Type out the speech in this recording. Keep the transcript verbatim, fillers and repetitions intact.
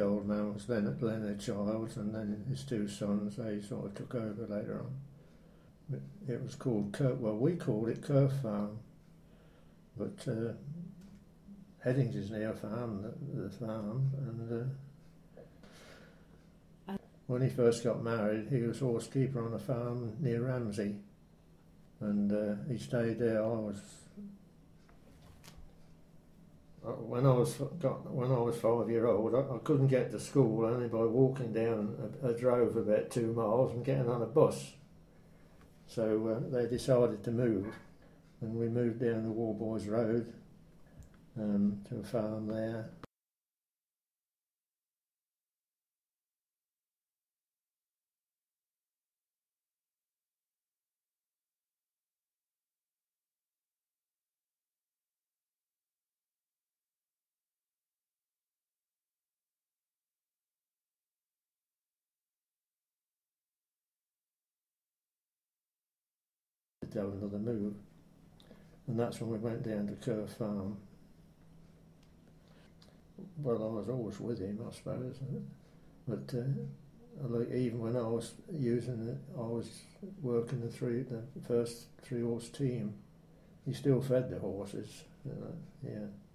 old man was Leonard, Leonard Childs, and then his two sons, they sort of took over later on. It, it was called Kirk, well, we called it Kirk Farm, but uh, Headings is near farm, the, the farm, and uh, when he first got married, he was horsekeeper on a farm near Ramsey, and uh, he stayed there. I was when I was got when I was five year old. I, I couldn't get to school only by walking down. I, I drove about two miles and getting on a bus. So uh, they decided to move, and we moved down the Warboys Road. Um, to a farm there. To have another move, and that's when we went down to Kerr Farm. Well, I was always with him, I suppose, but uh, like even when I was using it, I was working the three, the first three horse team. He still fed the horses, you know, yeah.